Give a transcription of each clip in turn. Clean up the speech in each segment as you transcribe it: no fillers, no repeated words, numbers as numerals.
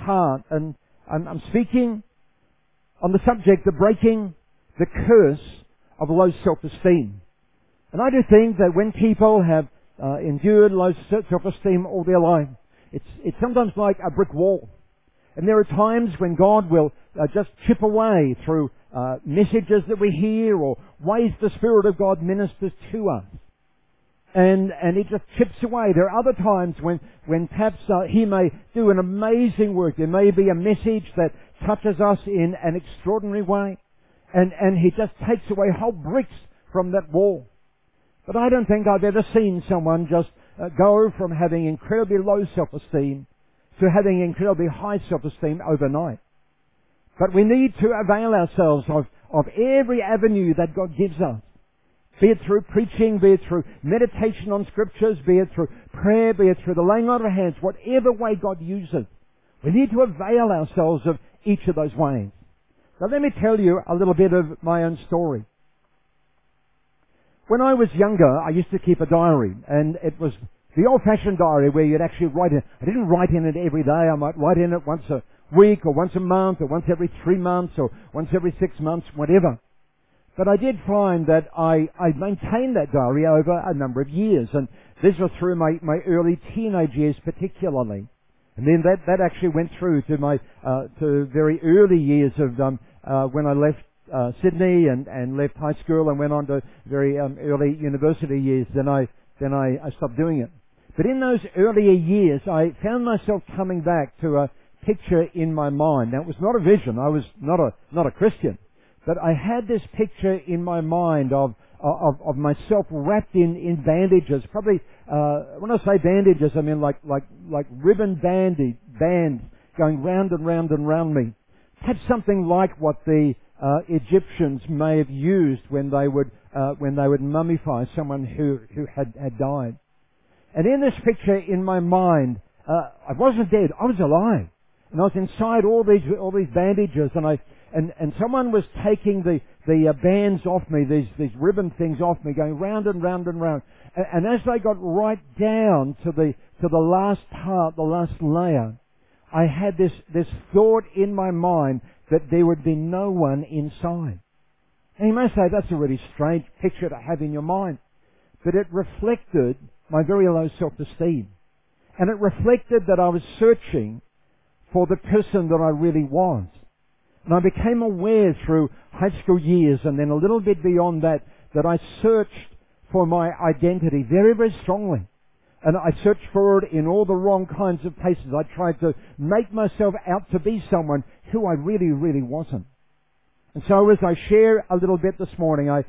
heart, and I'm speaking on the subject of breaking the curse of low self-esteem. And I do think that when people have endured low self-esteem all their life, it's sometimes like a brick wall. And there are times when God will just chip away through messages that we hear or ways the Spirit of God ministers to us. And it just chips away. There are other times when perhaps He may do an amazing work. There may be a message that touches us in an extraordinary way. And He just takes away whole bricks from that wall. But I don't think I've ever seen someone just go from having incredibly low self-esteem to having incredibly high self-esteem overnight. But we need to avail ourselves of every avenue that God gives us. Be it through preaching, be it through meditation on Scriptures, be it through prayer, be it through the laying on of hands, whatever way God uses. We need to avail ourselves of each of those ways. Now let me tell you a little bit of my own story. When I was younger, I used to keep a diary, and it was the old-fashioned diary where you'd actually write in. I didn't write in it every day. I might write in it once a week, or once a month, or once every 3 months, or once every 6 months, whatever. But I did find that I maintained that diary over a number of years, and this was through my early teenage years particularly. And then that actually went through to my to very early years of when I left Sydney and left high school and went on to very early university years. Then I stopped doing it. But in those earlier years, I found myself coming back to a picture in my mind. Now, it was not a vision. I was not a Christian, but I had this picture in my mind of myself wrapped in bandages. Probably when I say bandages, I mean like ribbon bands going round and round and round me. Perhaps something like what the Egyptians may have used when they would mummify someone who had died. And in this picture in my mind, I wasn't dead. I was alive, and I was inside all these bandages, and someone was taking the bands off me, these ribbon things off me, going round and round and round. And as they got right down to the last part, the last layer, I had this thought in my mind that there would be no one inside. And you may say, that's a really strange picture to have in your mind. But it reflected my very low self-esteem. And it reflected that I was searching for the person that I really was. And I became aware through high school years and then a little bit beyond that I searched for my identity very, very strongly. And I searched for it in all the wrong kinds of places. I tried to make myself out to be someone who I really, really wasn't. And so as I share a little bit this morning, I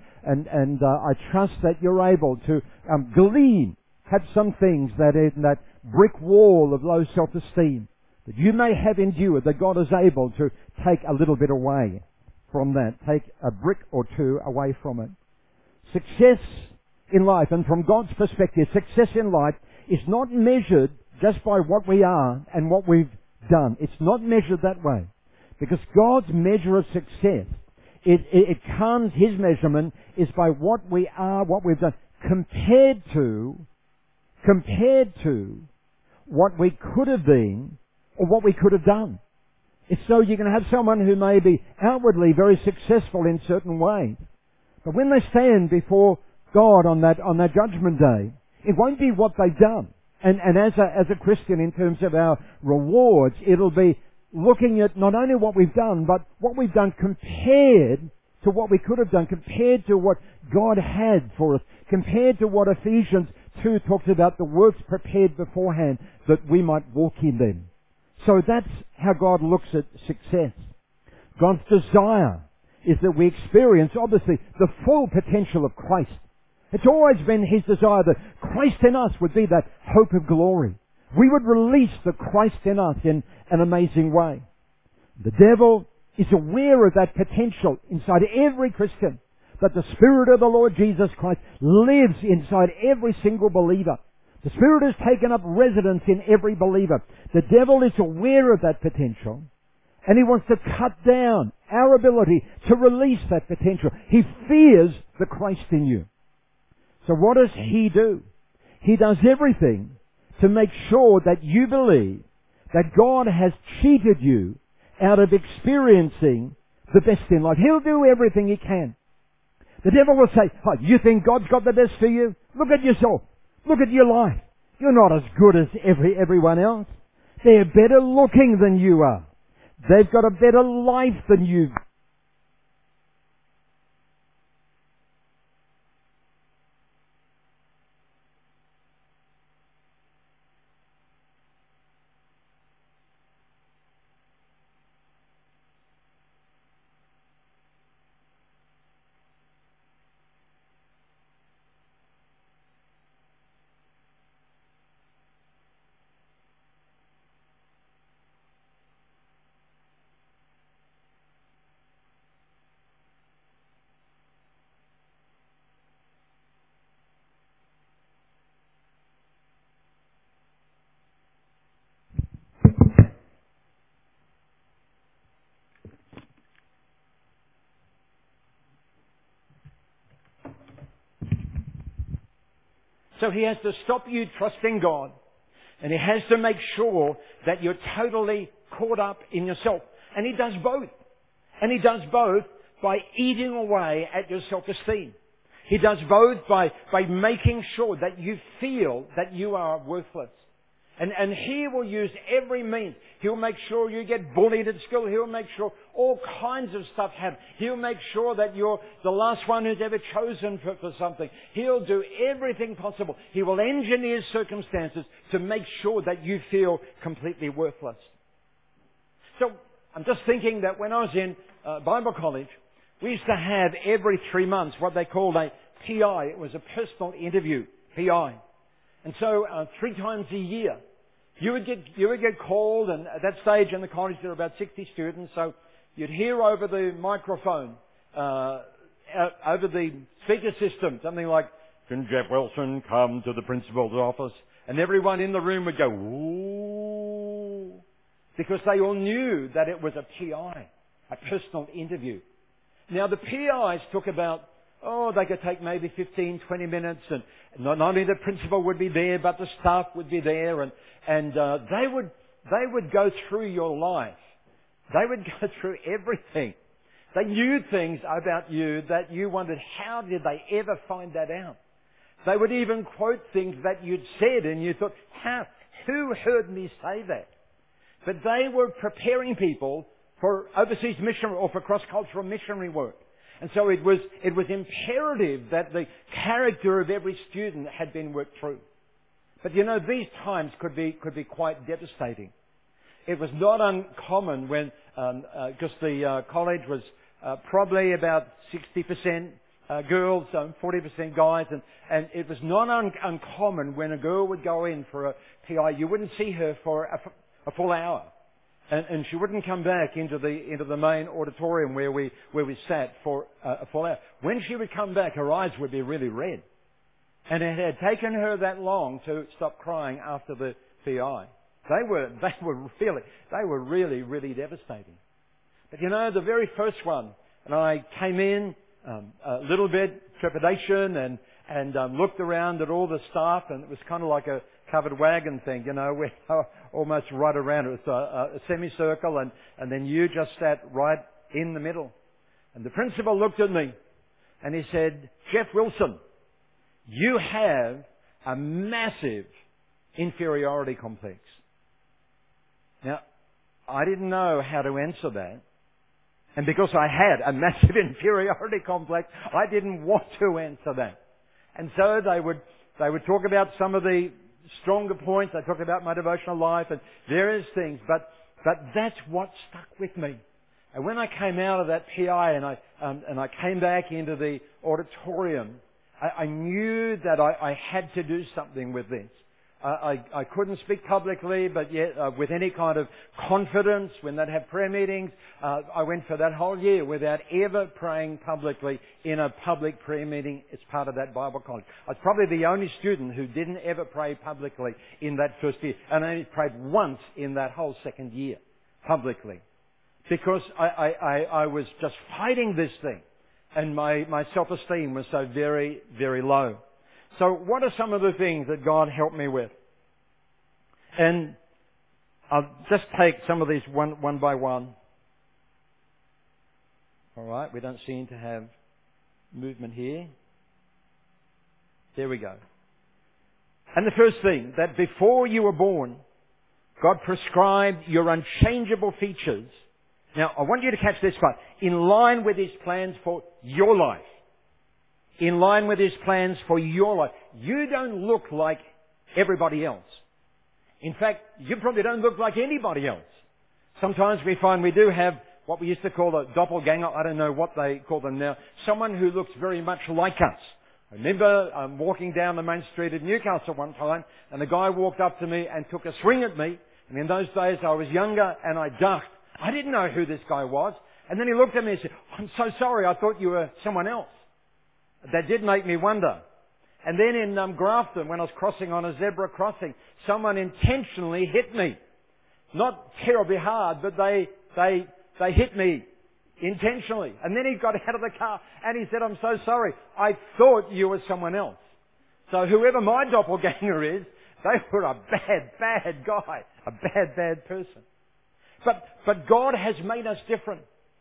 trust that you're able to glean perhaps some things that in that brick wall of low self-esteem that you may have endured, that God is able to take a little bit away from that, take a brick or two away from it. Success in life, and from God's perspective, success in life is not measured just by what we are and what we've done. It's not measured that way. Because God's measure of success, it comes, His measurement is by what we are, what we've done, compared to what we could have been or what we could have done. It's so you can have someone who may be outwardly very successful in certain ways, but when they stand before God on that judgment day, it won't be what they've done. And as a Christian, in terms of our rewards, it'll be looking at not only what we've done, but what we've done compared to what we could have done, compared to what God had for us, compared to what Ephesians 2 talks about, the works prepared beforehand that we might walk in them. So that's how God looks at success. God's desire is that we experience, obviously, the full potential of Christ. It's always been His desire that Christ in us would be that hope of glory. We would release the Christ in us in an amazing way. The devil is aware of that potential inside every Christian, that the Spirit of the Lord Jesus Christ lives inside every single believer. The Spirit has taken up residence in every believer. The devil is aware of that potential, and he wants to cut down our ability to release that potential. He fears the Christ in you. So what does he do? He does everything to make sure that you believe that God has cheated you out of experiencing the best in life. He'll do everything He can. The devil will say, oh, you think God's got the best for you? Look at yourself. Look at your life. You're not as good as everyone else. They're better looking than you are. They've got a better life than you. So he has to stop you trusting God, and he has to make sure that you're totally caught up in yourself. And he does both. And he does both by eating away at your self-esteem. He does both by making sure that you feel that you are worthless. And he will use every means. He'll make sure you get bullied at school. He'll make sure all kinds of stuff happens. He'll make sure that you're the last one who's ever chosen for something. He'll do everything possible. He will engineer circumstances to make sure that you feel completely worthless. So I'm just thinking that when I was in Bible college, we used to have every 3 months what they called a PI. It was a personal interview, PI. And so 3 times a year, you would get called, and at that stage in the college there were about 60 students, so you'd hear over the microphone, over the speaker system, something like, "Can Jeff Wilson come to the principal's office?" And everyone in the room would go, "Ooh," because they all knew that it was a PI, a personal interview. Now the PIs took about, they could take maybe 15, 20 minutes, and not only the principal would be there, but the staff would be there, and they would go through your life. They would go through everything. They knew things about you that you wondered, how did they ever find that out? They would even quote things that you'd said, and you thought, who heard me say that? But they were preparing people for overseas missionary or for cross-cultural missionary work. And so it was imperative that the character of every student had been worked through. But these times could be quite devastating. It was not uncommon when, because the college was probably about 60% girls, 40% guys, and it was not uncommon when a girl would go in for a PI, you wouldn't see her for a full hour. And she wouldn't come back into the main auditorium where we sat for a full hour. When she would come back, her eyes would be really red. And it had taken her that long to stop crying after the PI. They were really, really devastating. But the very first one, and I came in, a little bit trepidation and looked around at all the staff, and it was kind of like a covered wagon thing, where almost right around. It was a semicircle, and then you just sat right in the middle. And the principal looked at me, and he said, "Jeff Wilson, you have a massive inferiority complex." Now, I didn't know how to answer that. And because I had a massive inferiority complex, I didn't want to answer that. And so they would talk about some of the stronger points. They talked about my devotional life and various things, but that's what stuck with me. And when I came out of that PI and I came back into the auditorium, I knew that I had to do something with this. I couldn't speak publicly, but yet with any kind of confidence when they'd have prayer meetings. I went for that whole year without ever praying publicly in a public prayer meeting as part of that Bible college. I was probably the only student who didn't ever pray publicly in that first year, and I only prayed once in that whole second year publicly, because I was just fighting this thing, and my self-esteem was so very, very low. So what are some of the things that God helped me with? And I'll just take some of these one by one. All right, we don't seem to have movement here. There we go. And the first thing, that before you were born, God prescribed your unchangeable features. Now, I want you to catch this part. In line with His plans for your life. In line with His plans for your life. You don't look like everybody else. In fact, you probably don't look like anybody else. Sometimes we find we do have what we used to call a doppelganger. I don't know what they call them now. Someone who looks very much like us. I remember walking down the main street at Newcastle one time, and a guy walked up to me and took a swing at me. And in those days I was younger and I ducked. I didn't know who this guy was. And then he looked at me and said, "I'm so sorry, I thought you were someone else." That did make me wonder. And then in Grafton, when I was crossing on a zebra crossing, someone intentionally hit me. Not terribly hard, but they hit me intentionally. And then he got out of the car and he said, "I'm so sorry, I thought you were someone else." So whoever my doppelganger is, they were a bad guy, a bad person. But God has made us different.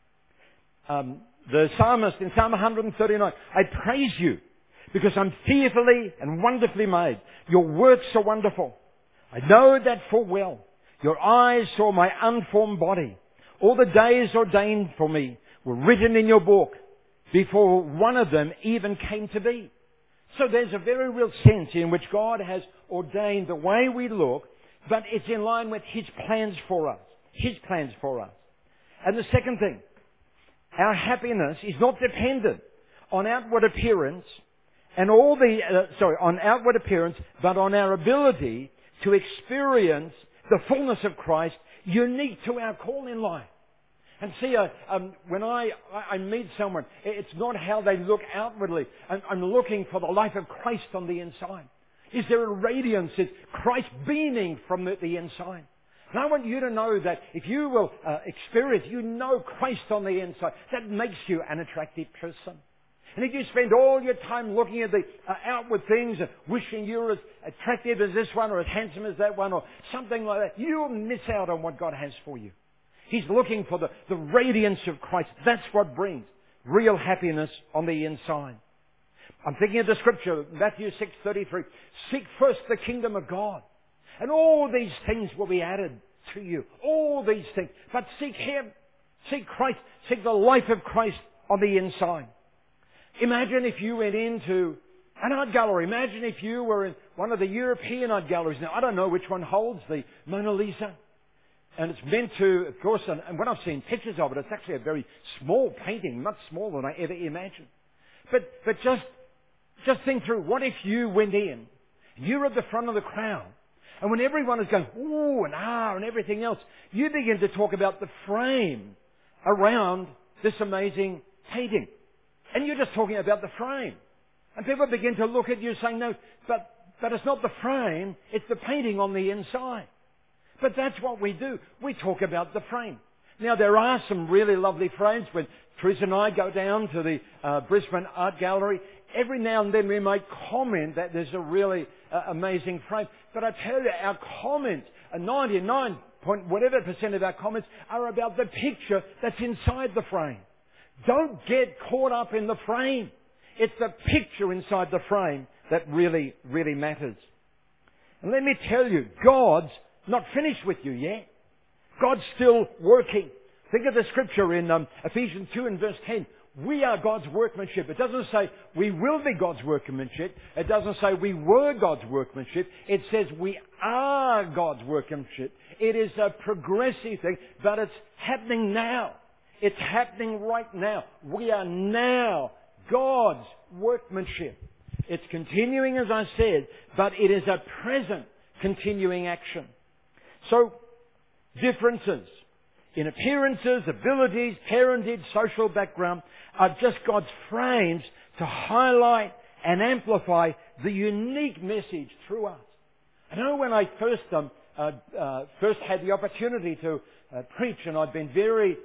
The psalmist in Psalm 139, "I praise you because I'm fearfully and wonderfully made. Your works are wonderful. I know that full well. Your eyes saw my unformed body. All the days ordained for me were written in your book before one of them even came to be." So there's a very real sense in which God has ordained the way we look, but it's in line with His plans for us. His plans for us. And the second thing, our happiness is not dependent on outward appearance and on outward appearance, but on our ability to experience the fullness of Christ unique to our call in life. And see, when I meet someone, it's not how they look outwardly. I'm looking for the life of Christ on the inside. Is there a radiance? Is Christ beaming from the inside? And I want you to know that if you will experience, Christ on the inside, that makes you an attractive person. And if you spend all your time looking at the outward things, wishing you're as attractive as this one or as handsome as that one or something like that, you'll miss out on what God has for you. He's looking for the radiance of Christ. That's what brings real happiness on the inside. I'm thinking of the scripture, Matthew 6:33. "Seek first the kingdom of God, and all these things will be added to you." All these things. But seek Him. Seek Christ. Seek the life of Christ on the inside. Imagine if you went into an art gallery. Imagine if you were in one of the European art galleries. Now, I don't know which one holds the Mona Lisa. And it's meant to, of course, and when I've seen pictures of it, it's actually a very small painting, much smaller than I ever imagined. But just think through, what if you went in, you're at the front of the crowd, and when everyone is going, ooh and ah and everything else, you begin to talk about the frame around this amazing painting. And you're just talking about the frame. And people begin to look at you saying, "No, but it's not the frame, it's the painting on the inside." But that's what we do. We talk about the frame. Now, there are some really lovely frames. When Teresa and I go down to the Brisbane Art Gallery, every now and then we might comment that there's a really amazing frame. But I tell you, our comments, 99% of our comments are about the picture that's inside the frame. Don't get caught up in the frame. It's the picture inside the frame that really, really matters. And let me tell you, God's not finished with you yet. God's still working. Think of the scripture in Ephesians 2 and verse 10. We are God's workmanship. It doesn't say we will be God's workmanship. It doesn't say we were God's workmanship. It says we are God's workmanship. It is a progressive thing, but it's happening now. It's happening right now. We are now God's workmanship. It's continuing, as I said, but it is a present continuing action. So, differences in appearances, abilities, parentage, social background are just God's frames to highlight and amplify the unique message through us. I know when I first had the opportunity to preach, and I've been very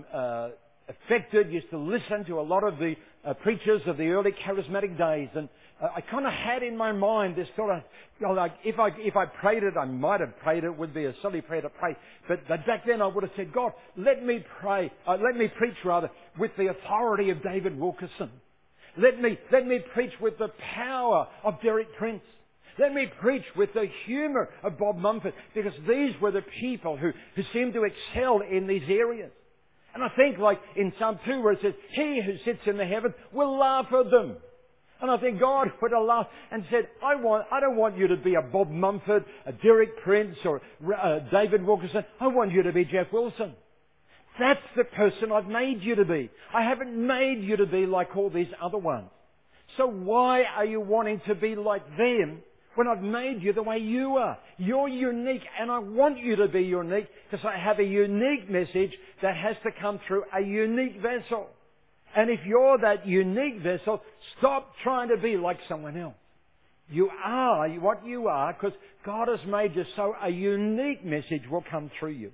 affected, used to listen to a lot of the preachers of the early charismatic days, and I kind of had in my mind this sort of, like if I prayed it, I might have prayed it would be a silly prayer to pray. But back then I would have said, God, let me preach with the authority of David Wilkerson. Let me preach with the power of Derek Prince. Let me preach with the humour of Bob Mumford, because these were the people who seemed to excel in these areas. And I think like in Psalm 2 where it says, He who sits in the heavens will laugh at them. And I think God would have laughed and said, I don't want you to be a Bob Mumford, a Derek Prince or David Wilkerson. I want you to be Jeff Wilson. That's the person I've made you to be. I haven't made you to be like all these other ones. So why are you wanting to be like them when I've made you the way you are? You're unique, and I want you to be unique because I have a unique message that has to come through a unique vessel. And if you're that unique vessel, stop trying to be like someone else. You are what you are because God has made you so a unique message will come through you.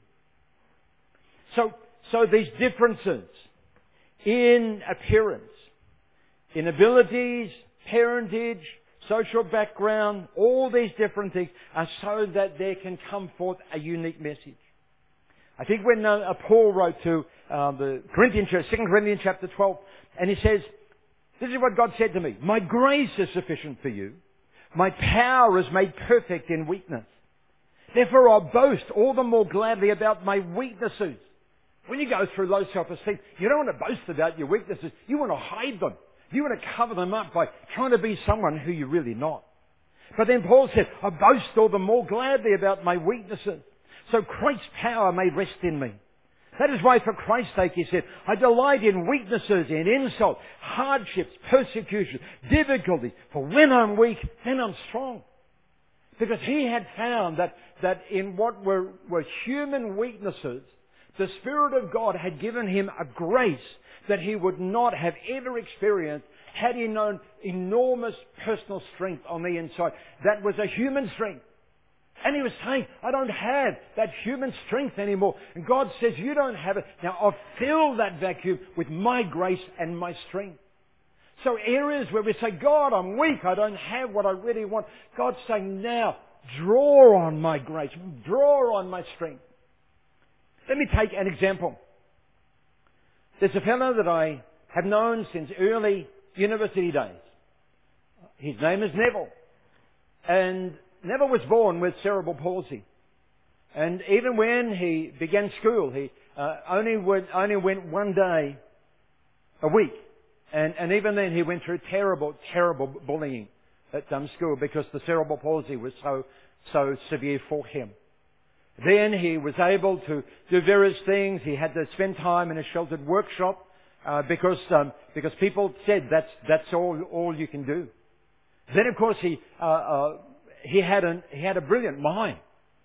So these differences in appearance, in abilities, parentage, social background, all these different things are so that there can come forth a unique message. I think when Paul wrote to the Corinthians church, 2 Corinthians chapter 12, and he says, this is what God said to me, my grace is sufficient for you. My power is made perfect in weakness. Therefore I'll boast all the more gladly about my weaknesses. When you go through low self-esteem, you don't want to boast about your weaknesses. You want to hide them. You want to cover them up by trying to be someone who you're really not. But then Paul said, I boast all the more gladly about my weaknesses, so Christ's power may rest in me. That is why for Christ's sake, he said, I delight in weaknesses, in insult, hardships, persecution, difficulties. For when I'm weak, then I'm strong. Because he had found that in what were human weaknesses, the Spirit of God had given him a grace that he would not have ever experienced had he known enormous personal strength on the inside. That was a human strength. And he was saying, I don't have that human strength anymore. And God says, you don't have it. Now I'll fill that vacuum with my grace and my strength. So areas where we say, God, I'm weak. I don't have what I really want. God's saying, now draw on my grace. Draw on my strength. Let me take an example. There's a fellow that I have known since early university days. His name is Neville. And Neville was born with cerebral palsy. And even when he began school, he only went one day a week. And even then he went through terrible bullying at school because the cerebral palsy was so severe for him. Then he was able to do various things. He had to spend time in a sheltered workshop because people said that's all you can do. Then of course he had a brilliant mind,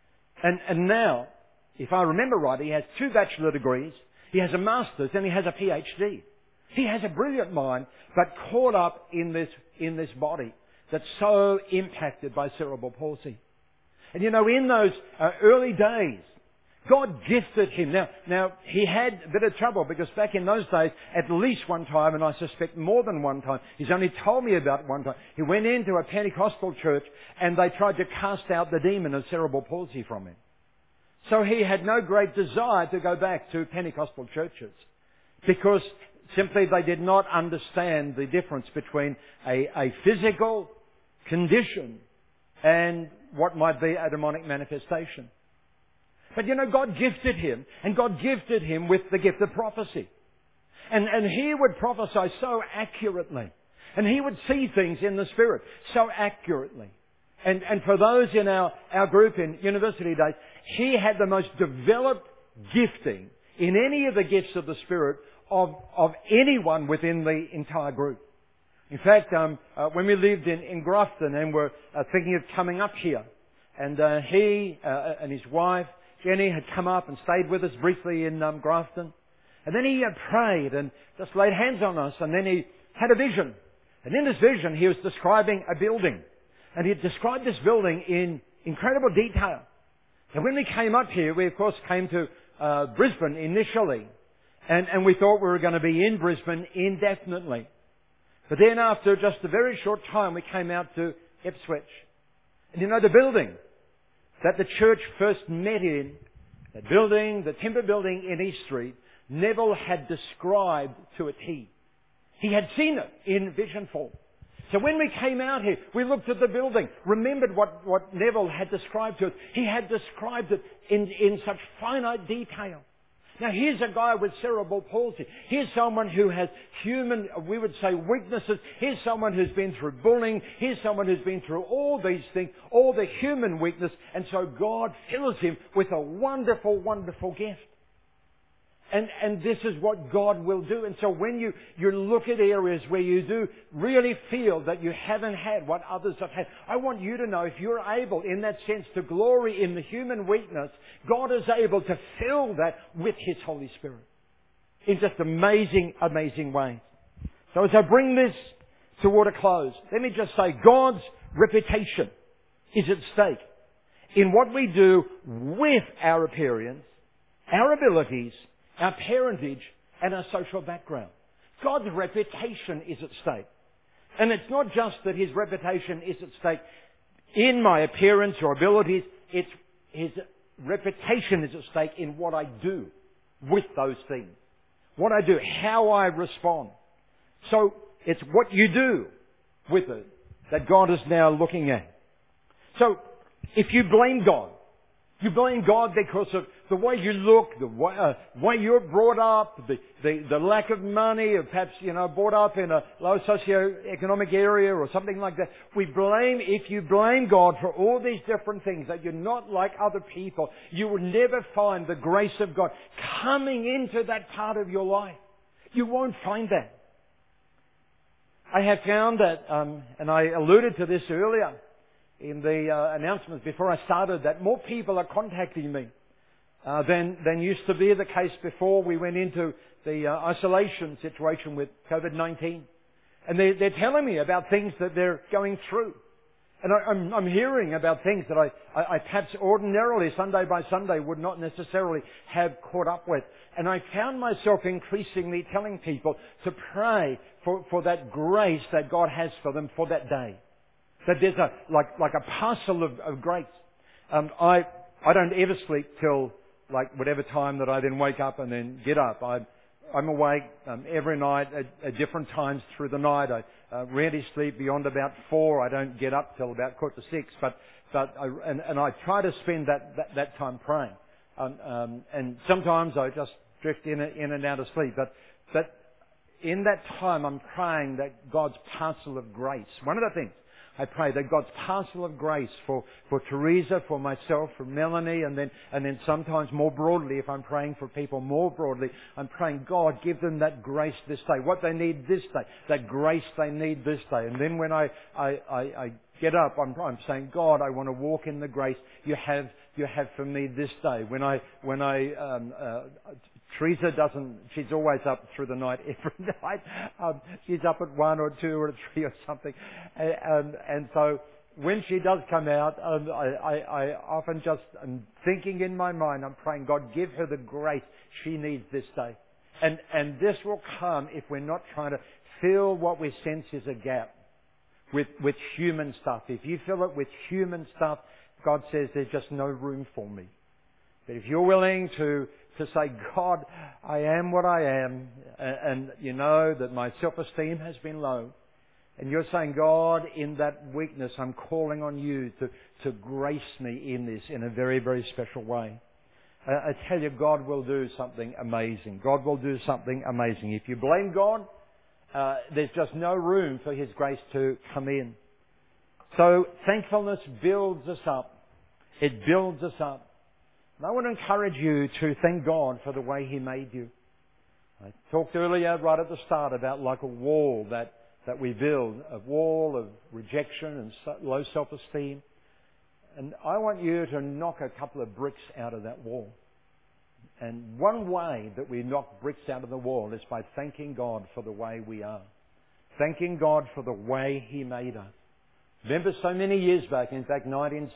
and now, if I remember right, he has 2 bachelor degrees, he has a master's, and he has a PhD. He has a brilliant mind, but caught up in this body that's so impacted by cerebral palsy. And in those early days, God gifted him. Now, he had a bit of trouble because back in those days, at least one time, and I suspect more than one time, he's only told me about one time, he went into a Pentecostal church and they tried to cast out the demon of cerebral palsy from him. So he had no great desire to go back to Pentecostal churches because simply they did not understand the difference between a physical condition and what might be a demonic manifestation. But God gifted him, and God gifted him with the gift of prophecy. And he would prophesy so accurately. And he would see things in the Spirit so accurately. And for those in our group in university days, he had the most developed gifting in any of the gifts of the Spirit of anyone within the entire group. In fact, when we lived in Grafton and were thinking of coming up here, and he and his wife, Jenny, had come up and stayed with us briefly in Grafton. And then he prayed and just laid hands on us, and then he had a vision. And in this vision, he was describing a building. And he described this building in incredible detail. And when we came up here, we of course came to Brisbane initially. And we thought we were going to be in Brisbane indefinitely. But then after just a very short time, we came out to Ipswich. And you know the building that the church first met in, that building, the timber building in East Street, Neville had described to a T. He had seen it in vision form. So when we came out here, we looked at the building, remembered what Neville had described to us. He had described it in such finite detail. Now here's a guy with cerebral palsy. Here's someone who has human, we would say, weaknesses. Here's someone who's been through bullying. Here's someone who's been through all these things, all the human weakness. And so God fills him with a wonderful, wonderful gift. And this is what God will do. And so when you look at areas where you do really feel that you haven't had what others have had, I want you to know if you're able in that sense to glory in the human weakness, God is able to fill that with His Holy Spirit in just amazing, amazing ways. So as I bring this toward a close, let me just say God's reputation is at stake in what we do with our appearance, our abilities, our parentage, and our social background. God's reputation is at stake. And it's not just that His reputation is at stake in my appearance or abilities. It's His reputation is at stake in what I do with those things. What I do, how I respond. So it's what you do with it that God is now looking at. So if you blame God, you blame God because of the way you look, the way you're brought up, the lack of money, or perhaps, brought up in a low socioeconomic area or something like that. If you blame God for all these different things, that you're not like other people, you will never find the grace of God coming into that part of your life. You won't find that. I have found that, and I alluded to this earlier, in the announcements before I started, that more people are contacting me than used to be the case before we went into the isolation situation with COVID-19. And they're telling me about things that they're going through. And I'm hearing about things that I perhaps ordinarily, Sunday by Sunday, would not necessarily have caught up with. And I found myself increasingly telling people to pray for that grace that God has for them for that day. That there's like a parcel of grace. I don't ever sleep till whatever time that I then wake up and then get up. I'm awake every night at different times through the night. I rarely sleep beyond about 4. I don't get up till about 5:45. But I try to spend that time praying. And sometimes I just drift in and out of sleep. But in that time I'm praying that God's parcel of grace. One of the things I pray that God's parcel of grace for Teresa, for myself, for Melanie, and then sometimes more broadly, if I'm praying for people more broadly, I'm praying, God, give them that grace this day, what they need this day, that grace they need this day. And then when I get up, I'm saying, God, I want to walk in the grace you have for me this day. Teresa she's always up through the night every night. She's up at 1 or 2 or 3 or something. And so when she does come out, I often just am thinking in my mind, I'm praying, God, give her the grace she needs this day. And this will come if we're not trying to fill what we sense is a gap with human stuff. If you fill it with human stuff, God says there's just no room for me. But if you're willing to say, God, I am what I am, and you know that my self-esteem has been low, and you're saying, God, in that weakness, I'm calling on you to grace me in this in a very, very special way. I tell you, God will do something amazing. God will do something amazing. If you blame God, there's just no room for His grace to come in. So thankfulness builds us up. It builds us up. And I want to encourage you to thank God for the way He made you. I talked earlier, right at the start, about like a wall that we build, a wall of rejection and low self-esteem. And I want you to knock a couple of bricks out of that wall. And one way that we knock bricks out of the wall is by thanking God for the way we are. Thanking God for the way He made us. Remember so many years back, in fact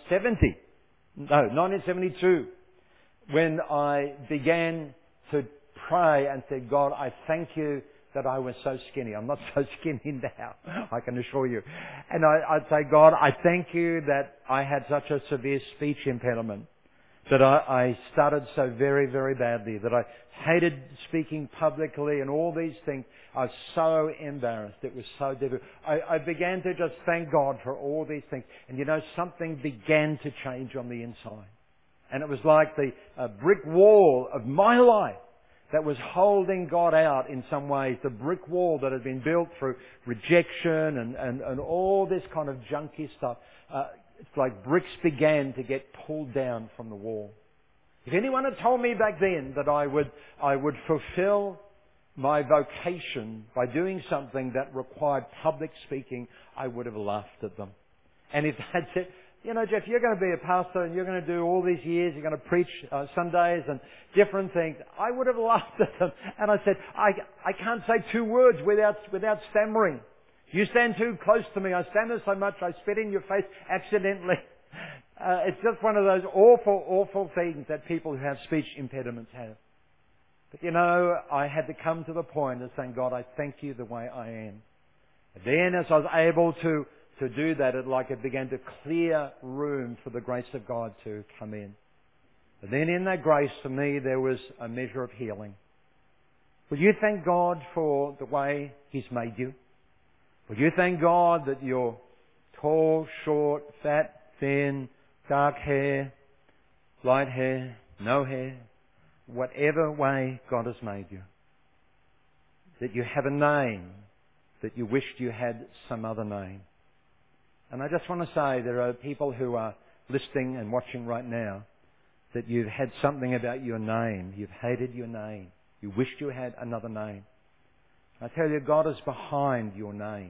1972, when I began to pray and said, God, I thank you that I was so skinny. I'm not so skinny now, I can assure you. And I'd say, God, I thank you that I had such a severe speech impediment, that I stuttered so very, very badly, that I hated speaking publicly and all these things. I was so embarrassed. It was so difficult. I began to just thank God for all these things. And something began to change on the inside. And it was like the brick wall of my life that was holding God out in some ways. The brick wall that had been built through rejection and all this kind of junky stuff. It's like bricks began to get pulled down from the wall. If anyone had told me back then that I would fulfill my vocation by doing something that required public speaking, I would have laughed at them. And if they'd said, Jeff, you're going to be a pastor and you're going to do all these years, you're going to preach Sundays and different things, I would have laughed at them. And I said, I can't say 2 words without stammering. You stand too close to me. I stammer so much I spit in your face accidentally. It's just one of those awful, awful things that people who have speech impediments have. But I had to come to the point of saying, God, I thank you the way I am. And then as I was able to do that, it began to clear room for the grace of God to come in. And then in that grace, for me, there was a measure of healing. Will you thank God for the way He's made you? Will you thank God that you're tall, short, fat, thin, dark hair, light hair, no hair, whatever way God has made you? That you have a name that you wished you had some other name. And I just want to say there are people who are listening and watching right now that you've had something about your name. You've hated your name. You wished you had another name. I tell you, God is behind your name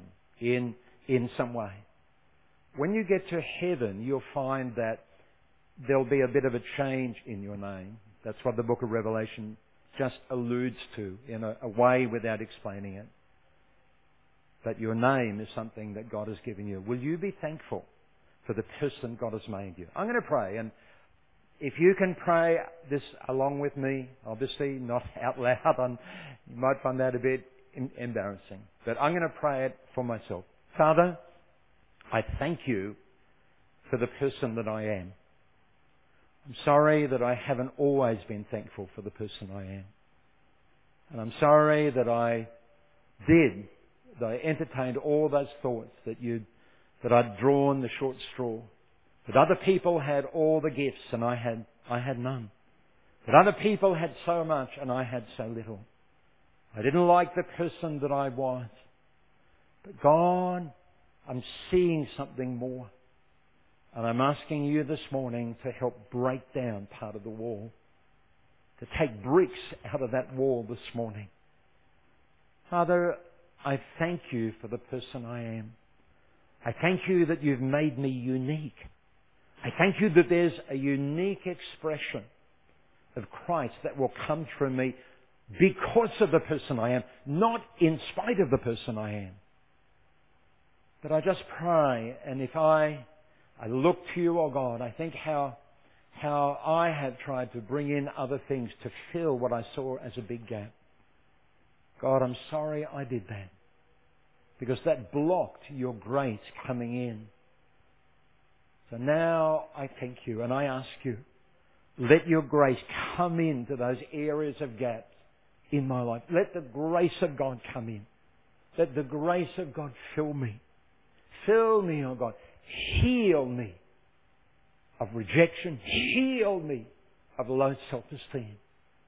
in some way. When you get to heaven, you'll find that there'll be a bit of a change in your name. That's what the book of Revelation just alludes to in a way without explaining it. But your name is something that God has given you. Will you be thankful for the person God has made you? I'm going to pray, and if you can pray this along with me, obviously not out loud, and you might find that a bit embarrassing. But I'm going to pray it for myself. Father, I thank you for the person that I am. I'm sorry that I haven't always been thankful for the person I am. And I'm sorry that I entertained all those thoughts that I'd drawn the short straw. That other people had all the gifts and I had none. That other people had so much and I had so little. I didn't like the person that I was. But God, I'm seeing something more. And I'm asking you this morning to help break down part of the wall. To take bricks out of that wall this morning. Father, I thank you for the person I am. I thank you that you've made me unique. I thank you that there's a unique expression of Christ that will come through me because of the person I am, not in spite of the person I am. But I just pray, and if I look to you, oh God, I think how I have tried to bring in other things to fill what I saw as a big gap. God, I'm sorry I did that. Because that blocked your grace coming in. So now I thank you and I ask you, let your grace come into those areas of gaps in my life. Let the grace of God come in. Let the grace of God fill me. Fill me, oh God. Heal me of rejection. Heal me of low self-esteem.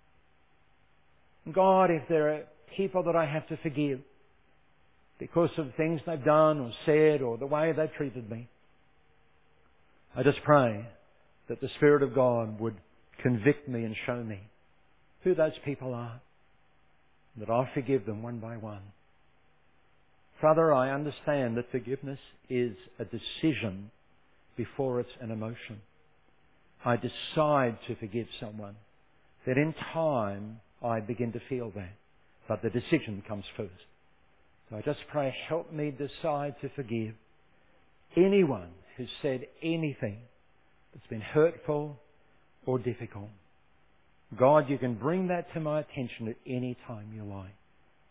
God, if there are people that I have to forgive because of things they've done or said or the way they've treated me, I just pray that the Spirit of God would convict me and show me who those people are, that I forgive them one by one. Father, I understand that forgiveness is a decision before it's an emotion. I decide to forgive someone. That in time I begin to feel that. But the decision comes first. So I just pray, help me decide to forgive anyone who's said anything that's been hurtful or difficult. God, you can bring that to my attention at any time you like.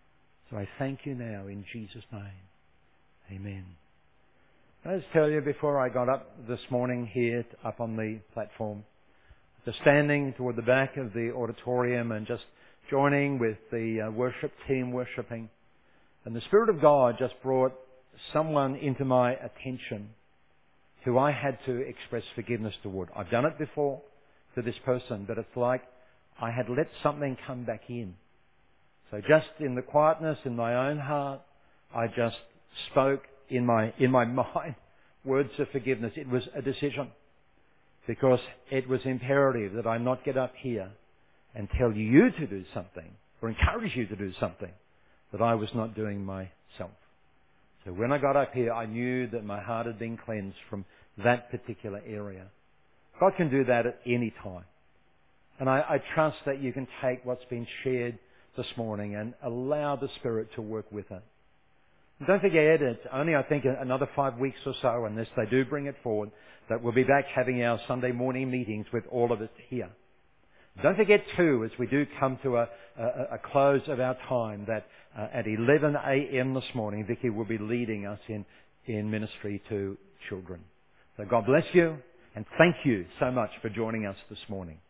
So I thank you now in Jesus' name. Amen. Can I just tell you, before I got up this morning here, up on the platform, just standing toward the back of the auditorium and just joining with the worship team worshiping, and the Spirit of God just brought someone into my attention who I had to express forgiveness toward. I've done it before to this person, but it's like I had let something come back in. So just in the quietness in my own heart, I just spoke in my mind words of forgiveness. It was a decision, because it was imperative that I not get up here and tell you to do something or encourage you to do something that I was not doing myself. So when I got up here, I knew that my heart had been cleansed from that particular area. God can do that at any time. And I trust that you can take what's been shared this morning and allow the Spirit to work with it. And don't forget, it's only, I think, another 5 weeks or so, unless they do bring it forward, that we'll be back having our Sunday morning meetings with all of us here. Don't forget too, as we do come to a close of our time, that at 11 a.m. this morning, Vicky will be leading us in ministry to children. So God bless you, and thank you so much for joining us this morning.